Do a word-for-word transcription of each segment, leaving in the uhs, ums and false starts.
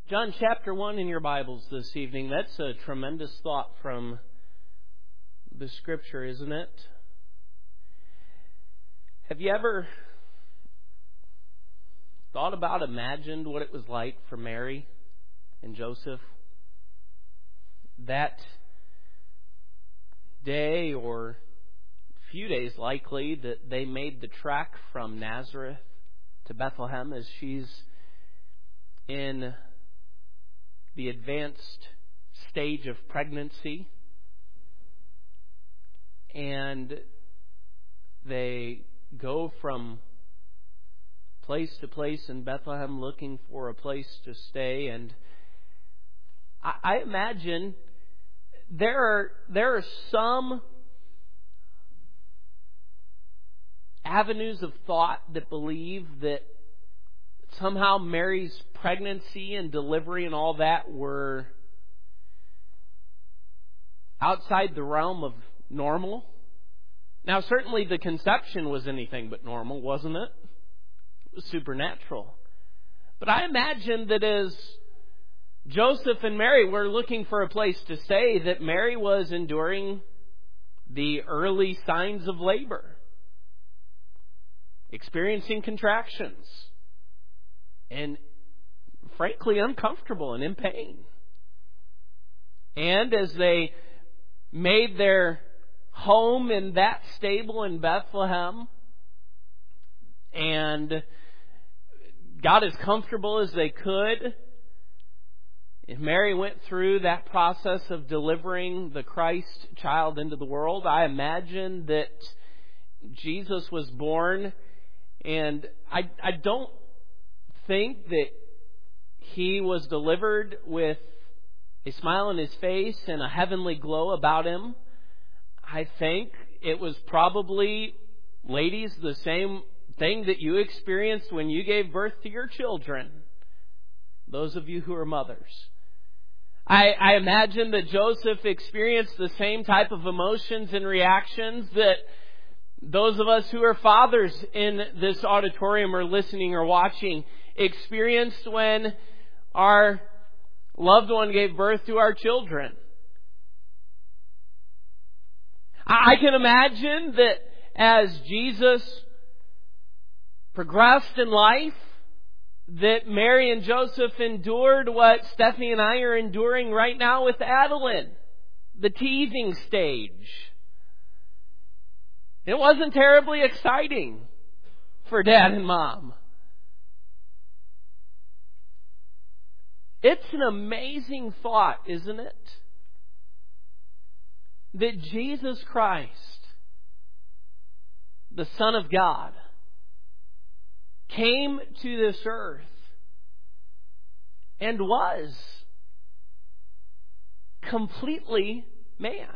John chapter one in your Bibles this evening. That's a tremendous thought from the Scripture, isn't it? Have you ever thought about, imagined what it was like for Mary and Joseph that day, or a few days likely, that they made the trek from Nazareth to Bethlehem as she's in the advanced stage of pregnancy, and they go from place to place in Bethlehem looking for a place to stay. And I, I imagine there are there are some avenues of thought that believe that somehow Mary's pregnancy and delivery and all that were outside the realm of normal. Now, certainly the conception was anything but normal, wasn't it? It was supernatural. But I imagine that as Joseph and Mary were looking for a place to stay, that Mary was enduring the early signs of labor, experiencing contractions, and frankly uncomfortable and in pain. And as they made their home in that stable in Bethlehem and got as comfortable as they could, and Mary went through that process of delivering the Christ child into the world, I imagine that Jesus was born, and I, I don't think that he was delivered with a smile on his face and a heavenly glow about him. I think it was probably, ladies, the same thing that you experienced when you gave birth to your children, those of you who are mothers. I, I imagine that Joseph experienced the same type of emotions and reactions that those of us who are fathers in this auditorium or listening or watching experienced when our loved one gave birth to our children. I can imagine that as Jesus progressed in life, that Mary and Joseph endured what Stephanie and I are enduring right now with Adeline, the teething stage. It wasn't terribly exciting for Dad and Mom. It's an amazing thought, isn't it? That Jesus Christ, the Son of God, came to this earth and was completely man.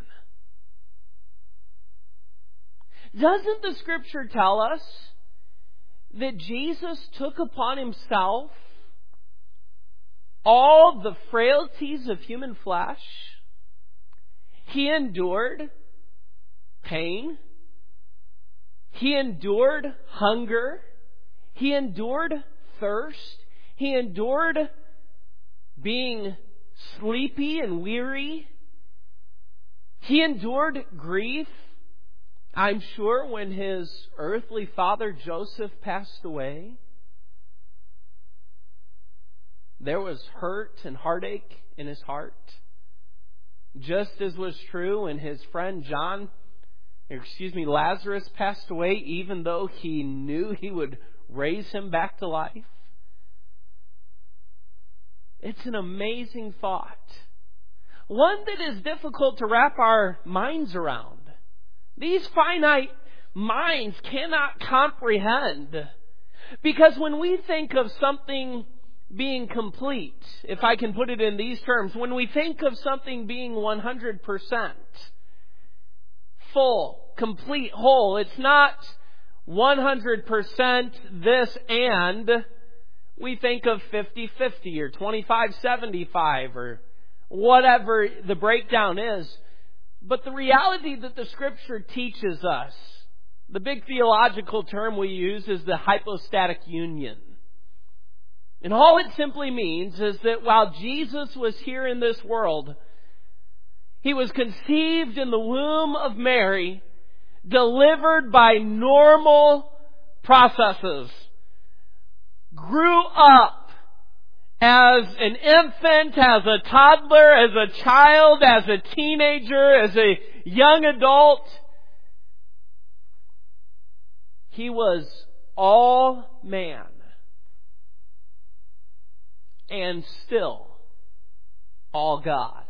Doesn't the Scripture tell us that Jesus took upon himself all the frailties of human flesh? He endured pain. He endured hunger. He endured thirst. He endured being sleepy and weary. He endured grief. I'm sure when his earthly father Joseph passed away, there was hurt and heartache in his heart. Just as was true when his friend John, excuse me, Lazarus passed away, even though he knew he would raise him back to life. It's an amazing thought. One that is difficult to wrap our minds around. These finite minds cannot comprehend. Because when we think of something being complete, if I can put it in these terms, when we think of something being one hundred percent full, complete, whole, it's not one hundred percent this and we think of fifty-fifty or twenty-five seventy-five or whatever the breakdown is. But the reality that the Scripture teaches us, the big theological term we use is the hypostatic union. And all it simply means is that while Jesus was here in this world, He was conceived in the womb of Mary, delivered by normal processes, grew up as an infant, as a toddler, as a child, as a teenager, as a young adult. He was all man and still all God.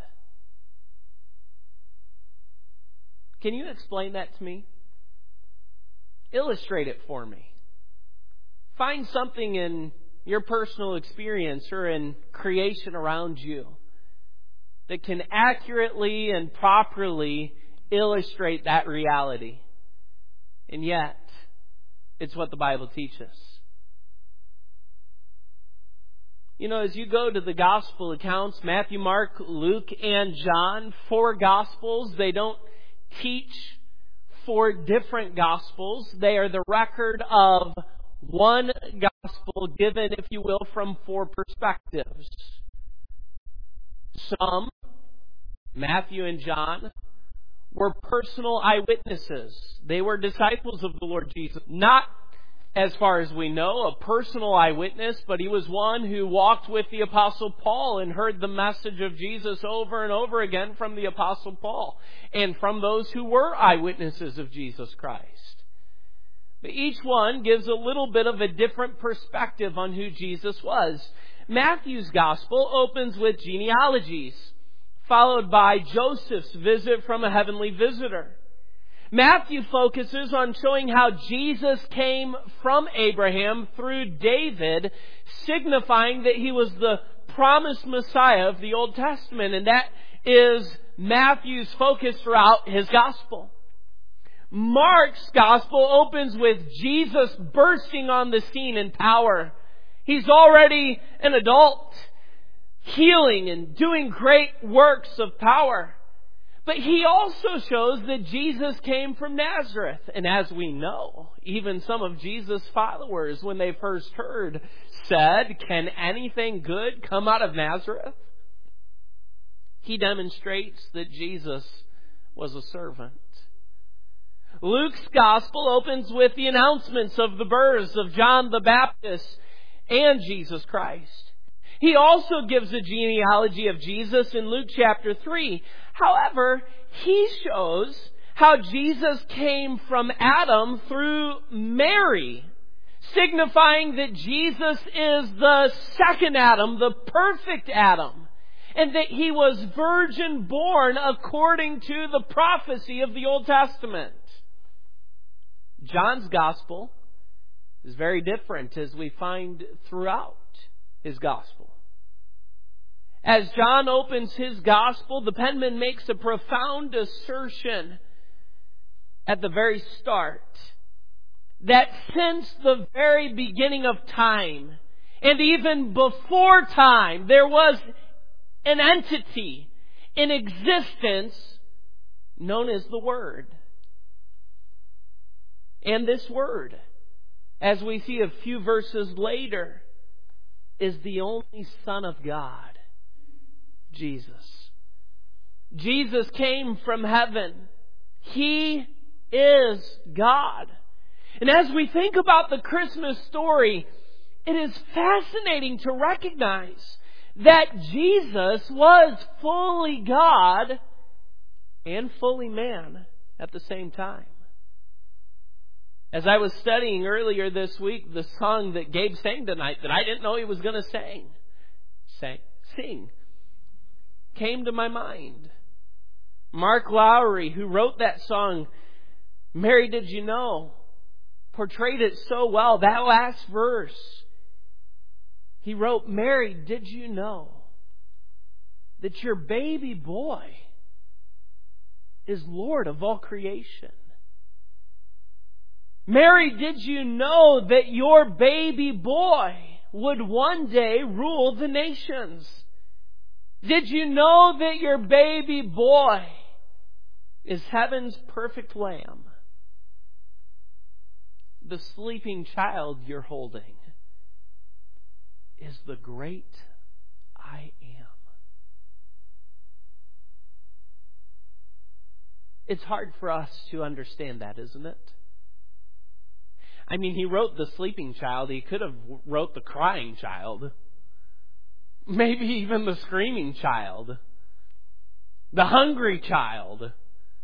Can you explain that to me? Illustrate it for me. Find something in your personal experience or in creation around you that can accurately and properly illustrate that reality. And yet, it's what the Bible teaches. You know, as you go to the gospel accounts, Matthew, Mark, Luke, and John, four gospels, they don't teach four different gospels. They are the record of one gospel given, if you will, from four perspectives. Some, Matthew and John, were personal eyewitnesses. They were disciples of the Lord Jesus. Not, as far as we know, a personal eyewitness, but he was one who walked with the Apostle Paul and heard the message of Jesus over and over again from the Apostle Paul and from those who were eyewitnesses of Jesus Christ. But each one gives a little bit of a different perspective on who Jesus was. Matthew's gospel opens with genealogies, followed by Joseph's visit from a heavenly visitor. Matthew focuses on showing how Jesus came from Abraham through David, signifying that he was the promised Messiah of the Old Testament. And that is Matthew's focus throughout his gospel. Mark's gospel opens with Jesus bursting on the scene in power. He's already an adult, healing and doing great works of power. But he also shows that Jesus came from Nazareth. And as we know, even some of Jesus' followers, when they first heard, said, "Can anything good come out of Nazareth?" He demonstrates that Jesus was a servant. Luke's gospel opens with the announcements of the births of John the Baptist and Jesus Christ. He also gives a genealogy of Jesus in Luke chapter three. However, he shows how Jesus came from Adam through Mary, signifying that Jesus is the second Adam, the perfect Adam, and that he was virgin born according to the prophecy of the Old Testament. John's gospel is very different, as we find throughout his gospel. As John opens his gospel, the penman makes a profound assertion at the very start that since the very beginning of time, and even before time, there was an entity in existence known as the Word. And this Word, as we see a few verses later, is the only Son of God, Jesus. Jesus came from heaven. He is God. And as we think about the Christmas story, it is fascinating to recognize that Jesus was fully God and fully man at the same time. As I was studying earlier this week, the song that Gabe sang tonight that I didn't know he was going to sing, sang, sing, came to my mind. Mark Lowry, who wrote that song, "Mary, Did You Know?" portrayed it so well. That last verse, he wrote, "Mary, did you know that your baby boy is Lord of all creation? Mary, did you know that your baby boy would one day rule the nations? Did you know that your baby boy is heaven's perfect lamb? The sleeping child you're holding is the great I am. It's hard for us to understand that, isn't it? I mean, he wrote the sleeping child. He could have wrote the crying child. Maybe even the screaming child. The hungry child.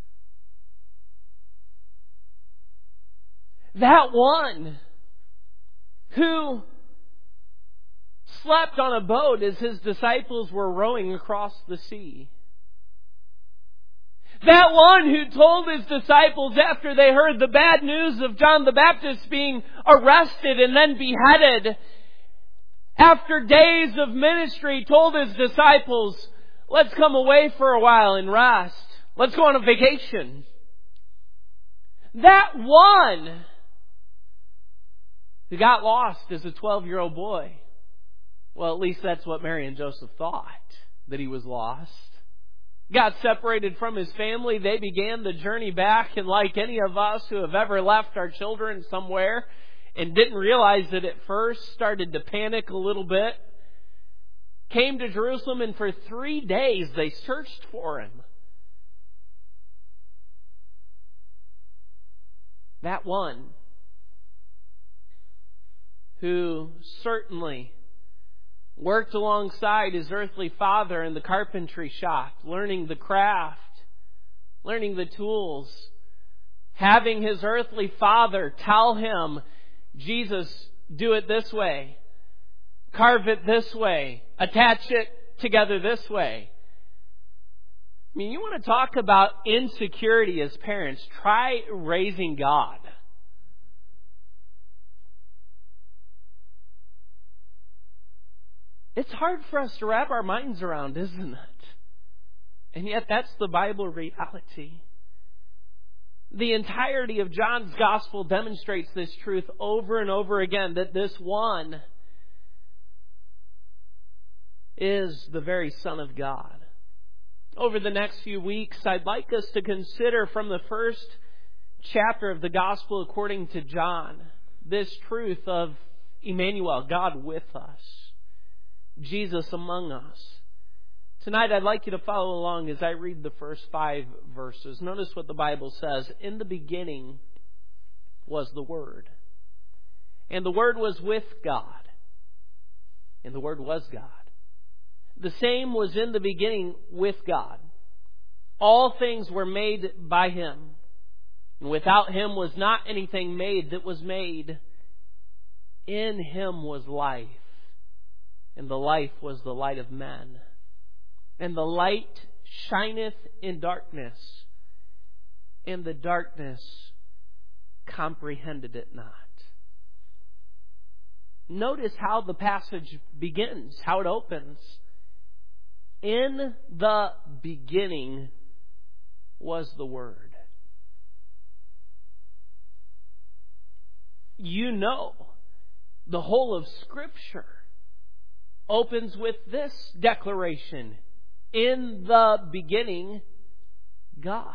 That one who slept on a boat as his disciples were rowing across the sea. That one who told his disciples after they heard the bad news of John the Baptist being arrested and then beheaded, after days of ministry, told his disciples, let's come away for a while and rest. Let's go on a vacation. That one who got lost as a twelve-year-old boy. Well, at least that's what Mary and Joseph thought, that he was lost. Got separated from his family. They began the journey back, and like any of us who have ever left our children somewhere and didn't realize it at first, started to panic a little bit, came to Jerusalem, and for three days they searched for him. That one who certainly worked alongside his earthly father in the carpentry shop, learning the craft, learning the tools, having his earthly father tell him, Jesus, do it this way, carve it this way, attach it together this way. I mean, you want to talk about insecurity as parents, try raising God. It's hard for us to wrap our minds around, isn't it? And yet that's the Bible reality. The entirety of John's Gospel demonstrates this truth over and over again, that this one is the very Son of God. Over the next few weeks, I'd like us to consider from the first chapter of the Gospel according to John, this truth of Emmanuel, God with us. Jesus among us. Tonight I'd like you to follow along as I read the first five verses. Notice what the Bible says. In the beginning was the Word. And the Word was with God. And the Word was God. The same was in the beginning with God. All things were made by Him. And without Him was not anything made that was made. In Him was life. And the life was the light of men. And the light shineth in darkness, and the darkness comprehended it not. Notice how the passage begins, how it opens. In the beginning was the Word. You know, the whole of Scripture opens with this declaration. In the beginning, God.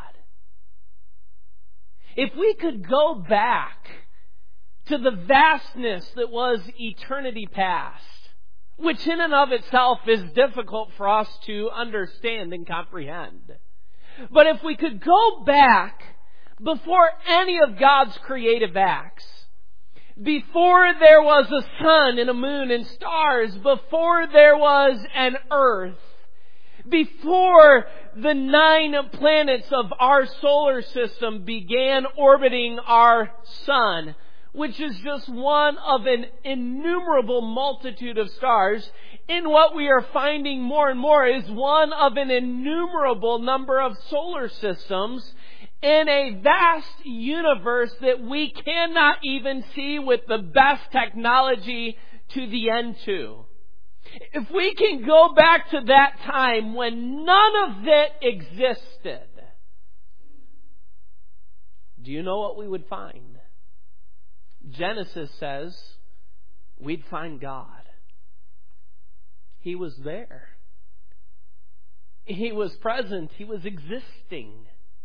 If we could go back to the vastness that was eternity past, which in and of itself is difficult for us to understand and comprehend. But if we could go back before any of God's creative acts, before there was a sun and a moon and stars, before there was an earth, before the nine planets of our solar system began orbiting our sun, which is just one of an innumerable multitude of stars, in what we are finding more and more is one of an innumerable number of solar systems in a vast universe that we cannot even see with the best technology to the end to. If we can go back to that time when none of it existed, do you know what we would find? Genesis says we'd find God. He was there. He was present. He was existing.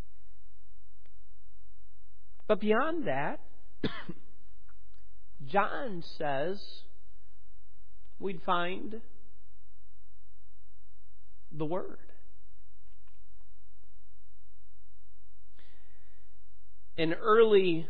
But beyond that, John says we'd find the Word. An early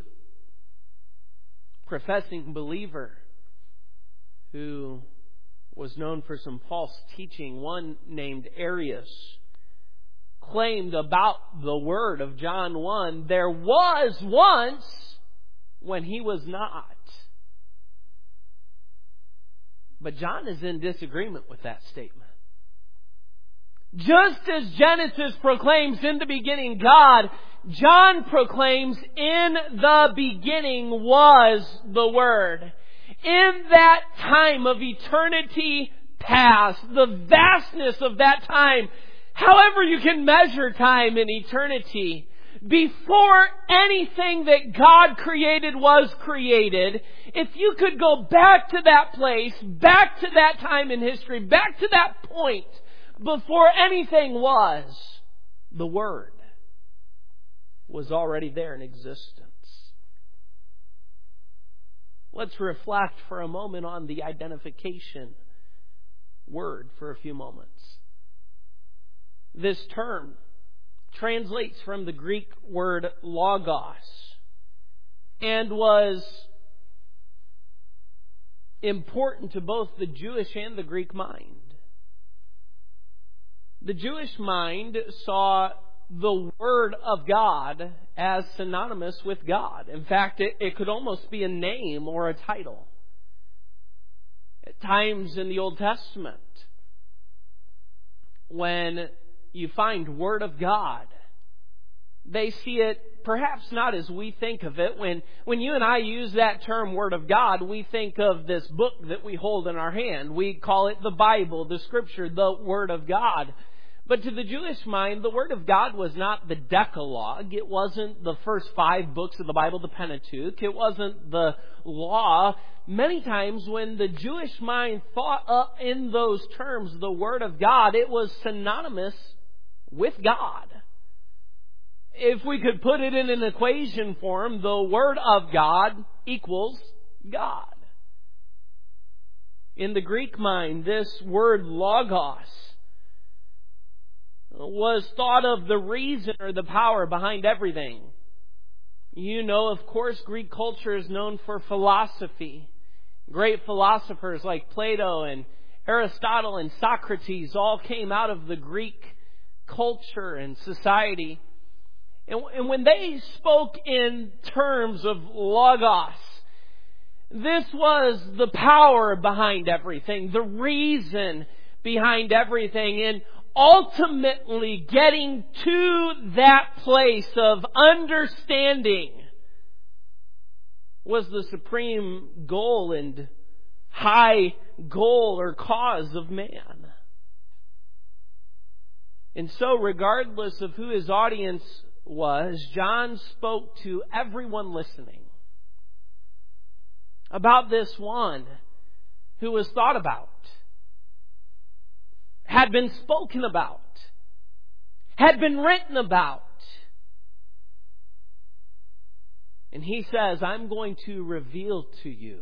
professing believer who was known for some false teaching, one named Arius, claimed about the Word of John one, there was once when He was not. But John is in disagreement with that statement. Just as Genesis proclaims in the beginning God, John proclaims in the beginning was the Word. In that time of eternity past, the vastness of that time, however you can measure time in eternity, before anything that God created was created, if you could go back to that place, back to that time in history, back to that point, before anything was, the Word was already there in existence. Let's reflect for a moment on the identification word for a few moments. This term translates from the Greek word logos and was important to both the Jewish and the Greek mind. The Jewish mind saw the Word of God as synonymous with God. In fact, it, it could almost be a name or a title. At times in the Old Testament, when you find Word of God, they see it perhaps not as we think of it. When, when you and I use that term Word of God, we think of this book that we hold in our hand. We call it the Bible, the Scripture, the Word of God. But to the Jewish mind, the Word of God was not the Decalogue. It wasn't the first five books of the Bible, the Pentateuch. It wasn't the law. Many times when the Jewish mind thought up in those terms, the Word of God, it was synonymous with God. If we could put it in an equation form, the Word of God equals God. In the Greek mind, this word logos was thought of the reason or the power behind everything. You know, of course, Greek culture is known for philosophy. Great philosophers like Plato and Aristotle and Socrates all came out of the Greek culture and society. And, and when they spoke in terms of logos, this was the power behind everything, the reason behind everything, and ultimately getting to that place of understanding was the supreme goal and high goal or cause of man. And so, regardless of who his audience was, John spoke to everyone listening about this one who was thought about, had been spoken about, had been written about. And he says, I'm going to reveal to you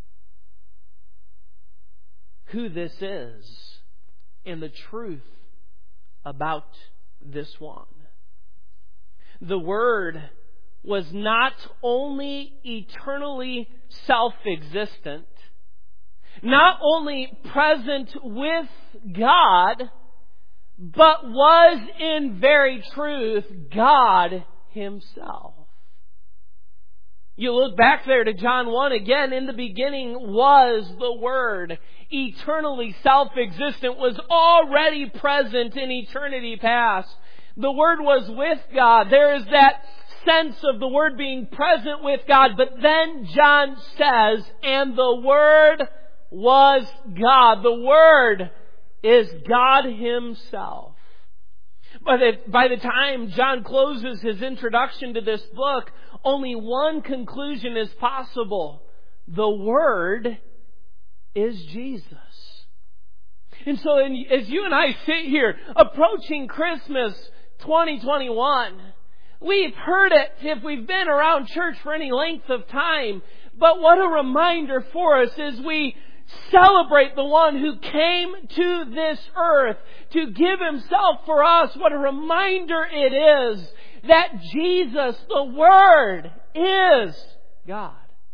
who this is and the truth about this one. The Word was not only eternally self-existent, not only present with God, but was in very truth God Himself. You look back there to John one again, in the beginning was the Word, eternally self-existent, was already present in eternity past. The Word was with God. There is that sense of the Word being present with God, but then John says, and the Word was God. The Word is God Himself. By the, by the time John closes his introduction to this book, only one conclusion is possible. The Word is Jesus. And so in, as you and I sit here approaching Christmas twenty twenty-one, we've heard it if we've been around church for any length of time. But what a reminder for us as we celebrate the one who came to this earth to give Himself for us. What a reminder it is that Jesus, the Word, is God.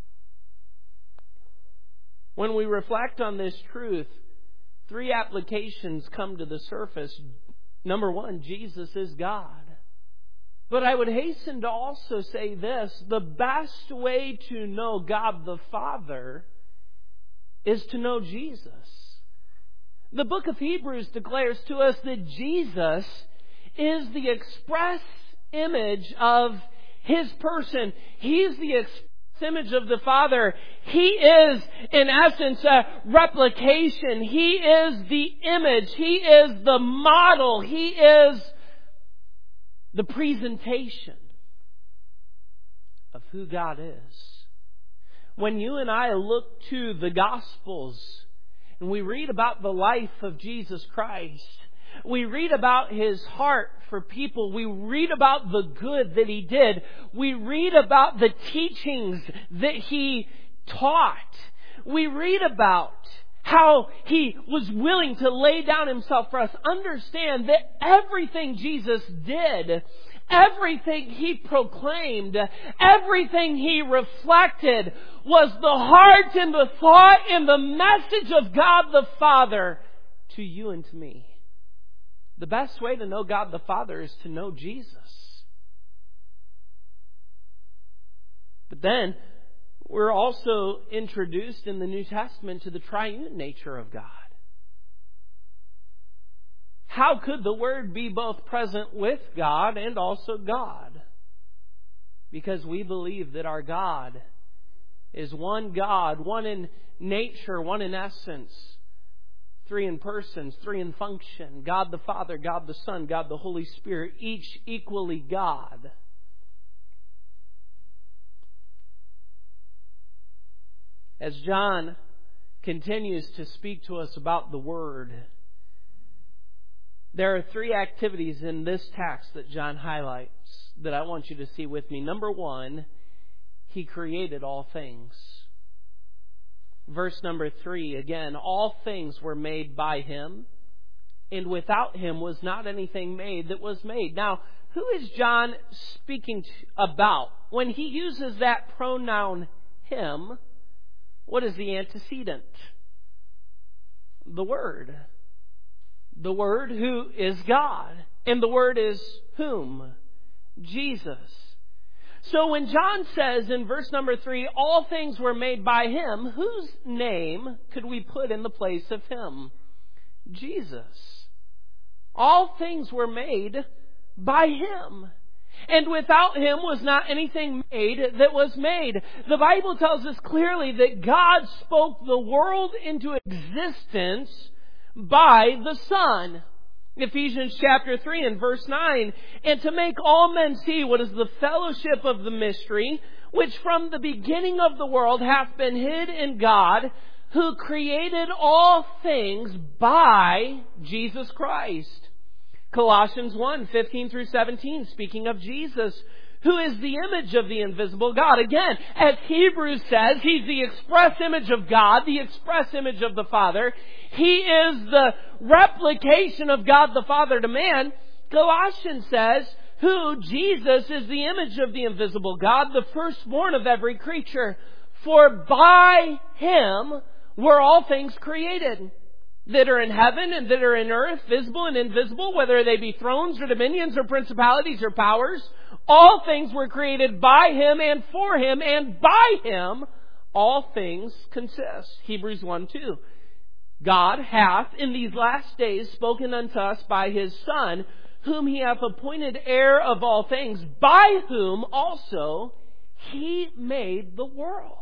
When we reflect on this truth, three applications come to the surface. Number one, Jesus is God. But I would hasten to also say this: the best way to know God the Father is to know Jesus. The book of Hebrews declares to us that Jesus is the express image of His person. He's the express image of the Father. He is, in essence, a replication. He is the image. He is the model. He is the presentation of who God is. When you and I look to the Gospels and we read about the life of Jesus Christ, we read about His heart for people, we read about the good that He did, we read about the teachings that He taught, we read about how He was willing to lay down Himself for us. Understand that everything Jesus did, everything He proclaimed, everything He reflected was the heart and the thought and the message of God the Father to you and to me. The best way to know God the Father is to know Jesus. But then, we're also introduced in the New Testament to the triune nature of God. How could the Word be both present with God and also God? Because we believe that our God is one God, one in nature, one in essence, three in persons, three in function. God the Father, God the Son, God the Holy Spirit, each equally God. As John continues to speak to us about the Word, there are three activities in this text that John highlights that I want you to see with me. Number one, He created all things. Verse number three, again, all things were made by Him, and without Him was not anything made that was made. Now, who is John speaking about? When he uses that pronoun Him, what is the antecedent? The Word. The Word who is God. And the Word is whom? Jesus. So when John says in verse number three, all things were made by Him, whose name could we put in the place of Him? Jesus. All things were made by Him. And without Him was not anything made that was made. The Bible tells us clearly that God spoke the world into existence by the Son. Ephesians chapter three and verse nine. And to make all men see what is the fellowship of the mystery, which from the beginning of the world hath been hid in God, who created all things by Jesus Christ. Colossians one, fifteen through seventeen, speaking of Jesus, who is the image of the invisible God. Again, as Hebrews says, He's the express image of God, the express image of the Father. He is the replication of God the Father to man. Colossians says, who, Jesus, is the image of the invisible God, the firstborn of every creature. For by Him were all things created, that are in heaven and that are in earth, visible and invisible, whether they be thrones or dominions or principalities or powers. All things were created by Him and for Him, and by Him all things consist. Hebrews one two. God hath in these last days spoken unto us by His Son, whom He hath appointed heir of all things, by whom also He made the world.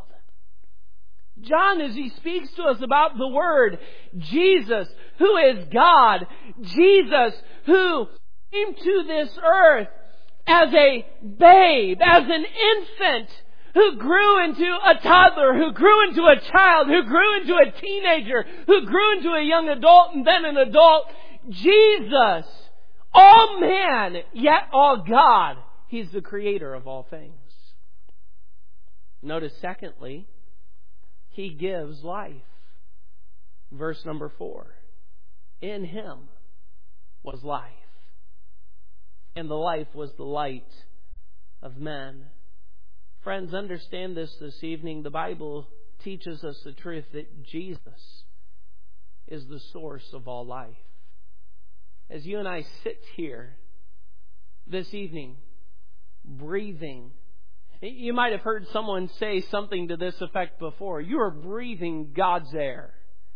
John, as he speaks to us about the Word, Jesus, who is God, Jesus, who came to this earth as a babe, as an infant, who grew into a toddler, who grew into a child, who grew into a teenager, who grew into a young adult and then an adult. Jesus, all man, yet all God. He's the creator of all things. Notice secondly, He gives life. Verse number four. In Him was life, and the life was the light of men. Friends, understand this this evening. The Bible teaches us the truth that Jesus is the source of all life. As you and I sit here this evening, breathing, you might have heard someone say something to this effect before. You are breathing God's air.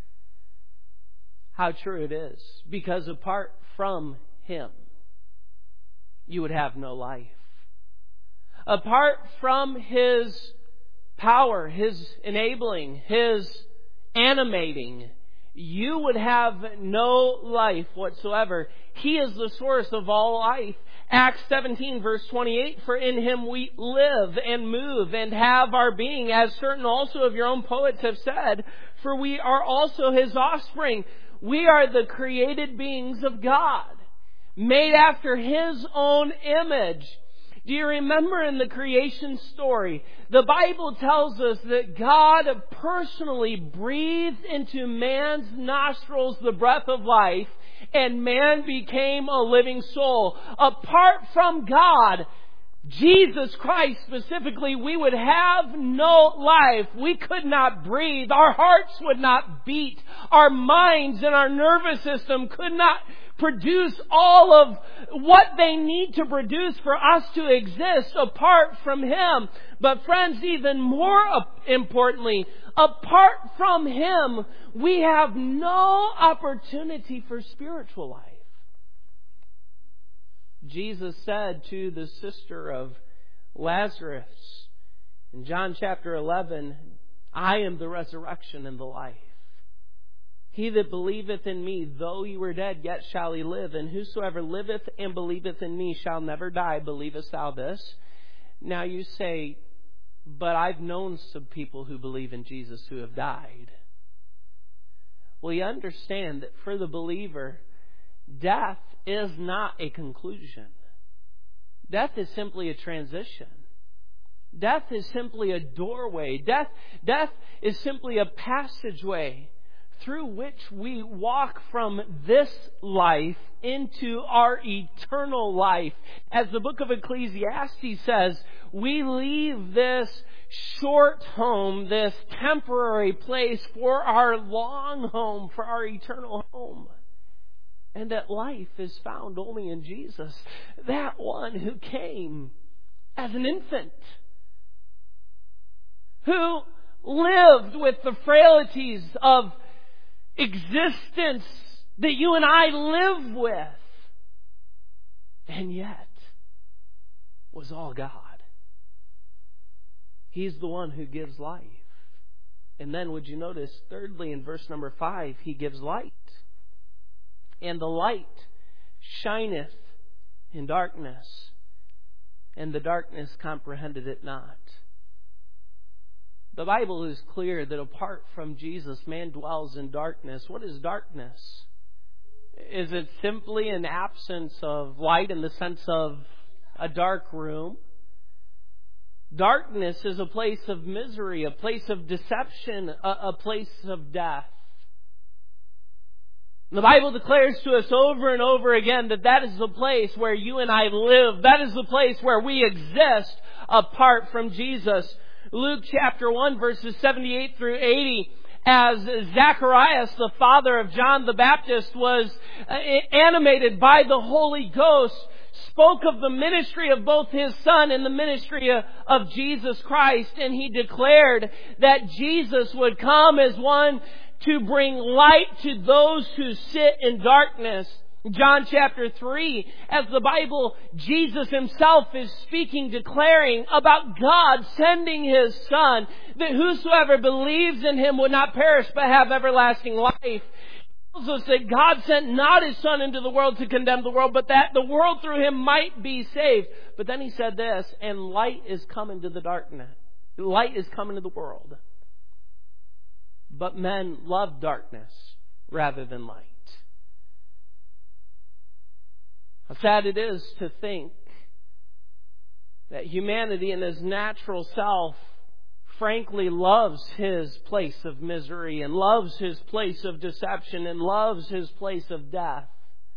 How true it is. Because apart from Him, you would have no life. Apart from His power, His enabling, His animating, you would have no life whatsoever. He is the source of all life. Acts seventeen verse twenty-eight, for in Him we live and move and have our being, as certain also of your own poets have said, for we are also His offspring. We are the created beings of God, made after His own image. Do you remember in the creation story, the Bible tells us that God personally breathed into man's nostrils the breath of life, and man became a living soul. Apart from God, Jesus Christ specifically, we would have no life. We could not breathe. Our hearts would not beat. Our minds and our nervous system could not produce all of what they need to produce for us to exist apart from Him. But friends, even more importantly, apart from Him, we have no opportunity for spiritual life. Jesus said to the sister of Lazarus in John chapter eleven, I am the resurrection and the life. He that believeth in me, though he were dead, yet shall he live. And whosoever liveth and believeth in me shall never die. Believest thou this? Now you say, but I've known some people who believe in Jesus who have died. Well, you understand that for the believer, death is not a conclusion. Death is simply a transition. Death is simply a doorway. Death, death is simply a passageway through which we walk from this life into our eternal life. As the book of Ecclesiastes says, we leave this short home, this temporary place, for our long home, for our eternal home. And that life is found only in Jesus, that one who came as an infant, who lived with the frailties of existence that you and I live with, and yet was all God. He's the one who gives life. And then would you notice, thirdly, in verse number five, He gives light. And the light shineth in darkness, and the darkness comprehended it not. The Bible is clear that apart from Jesus, man dwells in darkness. What is darkness? Is it simply an absence of light in the sense of a dark room? Darkness is a place of misery, a place of deception, a, a place of death. The Bible declares to us over and over again that that is the place where you and I live. That is the place where we exist apart from Jesus. Luke chapter one verses seventy-eight through eighty, as Zacharias, the father of John the Baptist, was animated by the Holy Ghost, spoke of the ministry of both his son and the ministry of Jesus Christ, and he declared that Jesus would come as one to bring light to those who sit in darkness. John chapter three, as the Bible, Jesus Himself is speaking, declaring about God sending His Son, that whosoever believes in Him would not perish but have everlasting life. He tells us that God sent not His Son into the world to condemn the world, but that the world through Him might be saved. But then He said this, and light is come into the darkness. Light is come into the world. But men love darkness rather than light. How sad it is to think that humanity in its natural self frankly loves his place of misery and loves his place of deception and loves his place of death.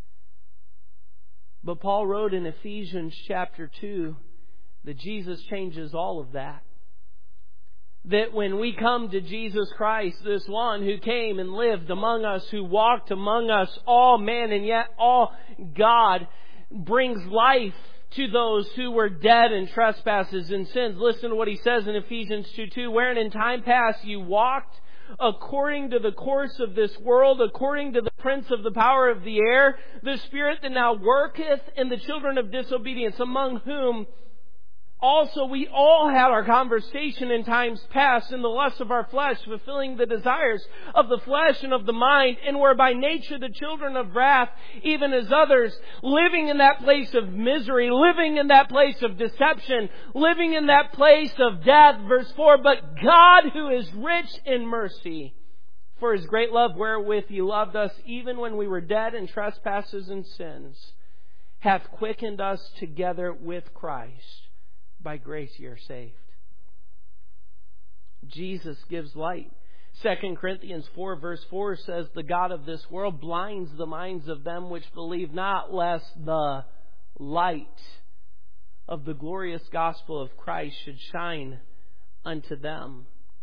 But Paul wrote in Ephesians chapter two that Jesus changes all of that. That when we come to Jesus Christ, this one who came and lived among us, who walked among us, all man and yet all God, brings life to those who were dead in trespasses and sins. Listen to what he says in Ephesians two two, wherein in time past you walked according to the course of this world, according to the prince of the power of the air, the spirit that now worketh in the children of disobedience, among whom also we all had our conversation in times past in the lust of our flesh, fulfilling the desires of the flesh and of the mind, and were by nature the children of wrath, even as others, living in that place of misery, living in that place of deception, living in that place of death. Verse four, but God, who is rich in mercy, for His great love wherewith He loved us, even when we were dead in trespasses and sins, hath quickened us together with Christ. By grace ye are saved. Jesus gives light. Second Corinthians four verse four says, the God of this world blinds the minds of them which believe not, lest the light of the glorious gospel of Christ should shine unto them.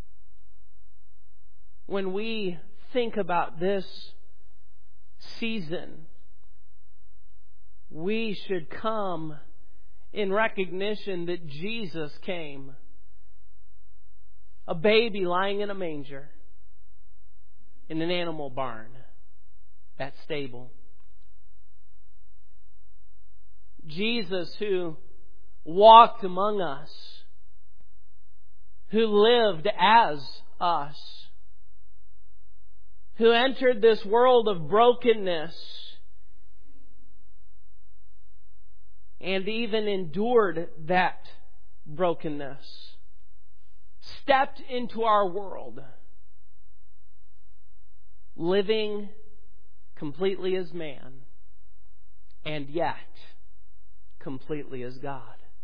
When we think about this season, we should come in recognition that Jesus came, a baby lying in a manger, in an animal barn, that stable. Jesus who walked among us, who lived as us, who entered this world of brokenness, and even endured that brokenness, stepped into our world, living completely as man, and yet completely as God.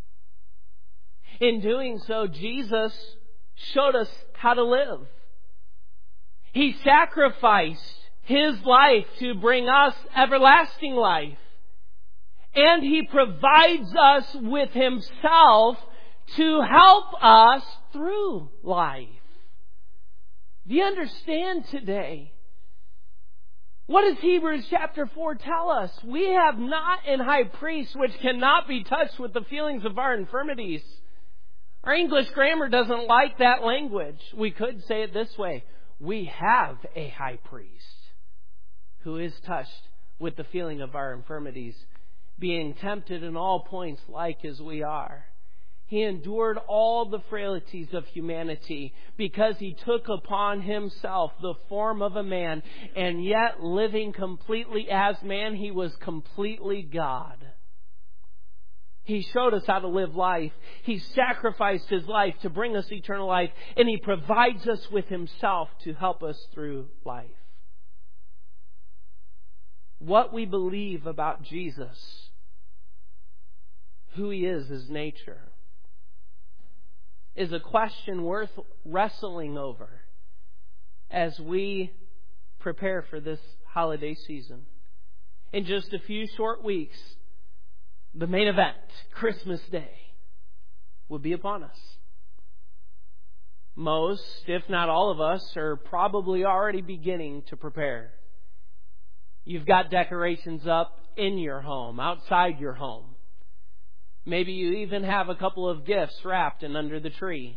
In doing so, Jesus showed us how to live. He sacrificed His life to bring us everlasting life. And He provides us with Himself to help us through life. Do you understand today? What does Hebrews chapter four tell us? We have not an high priest which cannot be touched with the feelings of our infirmities. Our English grammar doesn't like that language. We could say it this way. We have a high priest who is touched with the feeling of our infirmities, being tempted in all points like as we are. He endured all the frailties of humanity because He took upon Himself the form of a man, and yet living completely as man, He was completely God. He showed us how to live life. He sacrificed His life to bring us eternal life, and He provides us with Himself to help us through life. What we believe about Jesus, who He is, His nature, is a question worth wrestling over as we prepare for this holiday season. In just a few short weeks, the main event, Christmas Day, will be upon us. Most, if not all of us, are probably already beginning to prepare. You've got decorations up in your home, outside your home. Maybe you even have a couple of gifts wrapped and under the tree.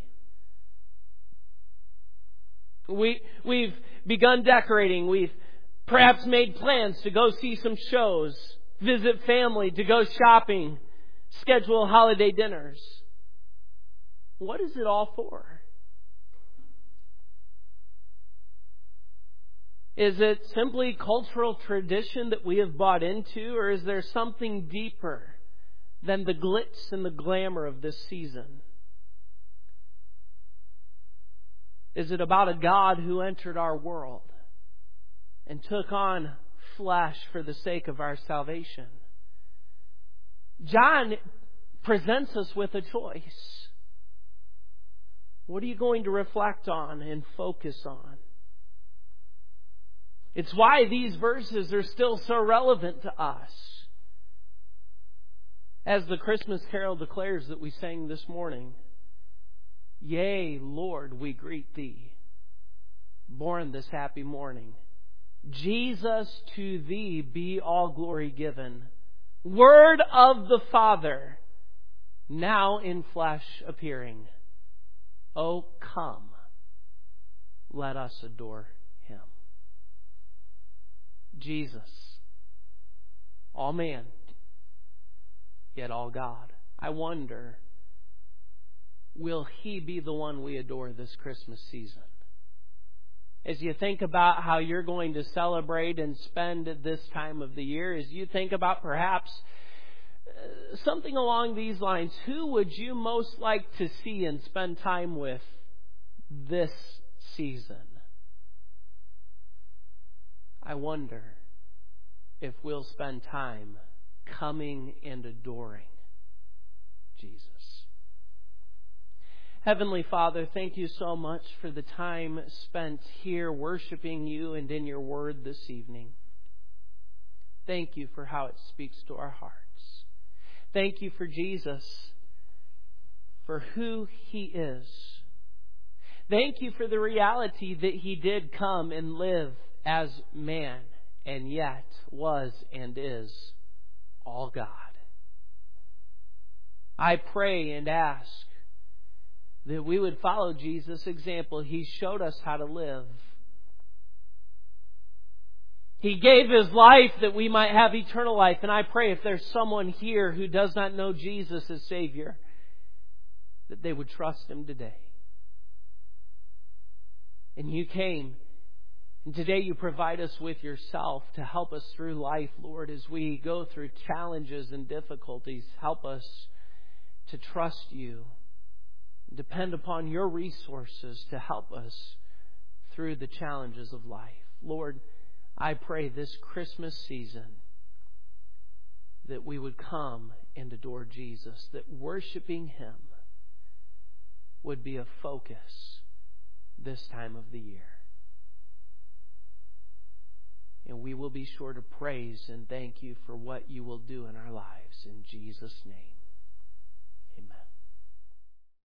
We, we've begun decorating. We've perhaps made plans to go see some shows, visit family, to go shopping, schedule holiday dinners. What is it all for? Is it simply cultural tradition that we have bought into, or is there something deeper than the glitz and the glamour of this season? Is it about a God who entered our world and took on flesh for the sake of our salvation? John presents us with a choice. What are you going to reflect on and focus on? It's why these verses are still so relevant to us. As the Christmas carol declares that we sang this morning, "Yea, Lord, we greet Thee, born this happy morning. Jesus, to Thee be all glory given. Word of the Father, now in flesh appearing. Oh, come, let us adore Him." Jesus, all man, yet all God. I wonder, will He be the one we adore this Christmas season? As you think about how you're going to celebrate and spend this time of the year, as you think about perhaps something along these lines, who would you most like to see and spend time with this season? I wonder if we'll spend time coming and adoring Jesus. Heavenly Father, thank You so much for the time spent here worshiping You and in Your Word this evening. Thank You for how it speaks to our hearts. Thank You for Jesus, for who He is. Thank You for the reality that He did come and live as man, and yet was and is all God. I pray and ask that we would follow Jesus' example. He showed us how to live. He gave His life that we might have eternal life. And I pray if there's someone here who does not know Jesus as Savior, that they would trust Him today. And You came, and today You provide us with Yourself to help us through life, Lord, as we go through challenges and difficulties. Help us to trust You, depend upon Your resources to help us through the challenges of life. Lord, I pray this Christmas season that we would come and adore Jesus, that worshiping Him would be a focus this time of the year. And we will be sure to praise and thank You for what You will do in our lives. In Jesus' name.